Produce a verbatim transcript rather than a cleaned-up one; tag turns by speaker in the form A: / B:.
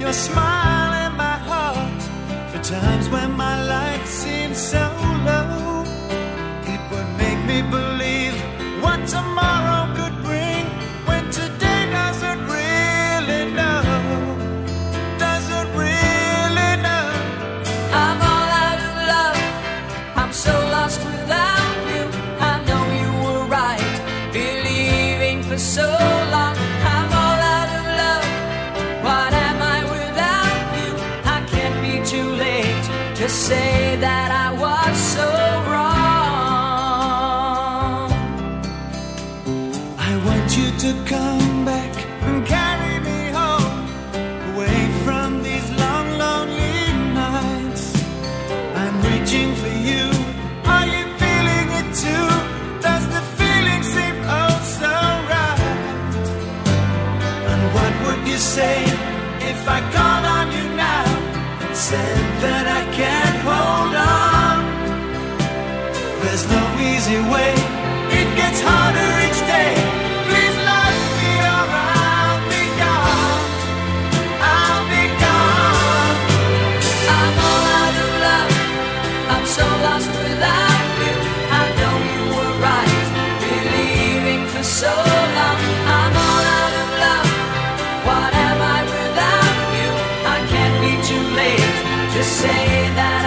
A: a smile in my heart for times when my life seemed so low. It would make me believe what tomorrow could bring when today doesn't really know, doesn't really know.
B: I'm all out of love, I'm so lost without you. I know you were right, believing for so long. I'm all out of love, what am I without you? I can't be too late to say that I was so wrong.
A: I want you to come back and carry me home, away from these long, lonely nights. I'm reaching for you. Are you feeling it too? Does the feeling seem oh so right? And what would you say if I called on you now and said that I can't hold on? There's no easy way, it gets harder each day. Please love me or I'll be gone, I'll be gone.
B: I'm all out of love, I'm so lost without you. I know you were right, believing for so long. I'm all out of love, what am I without you? I can't be too late to say that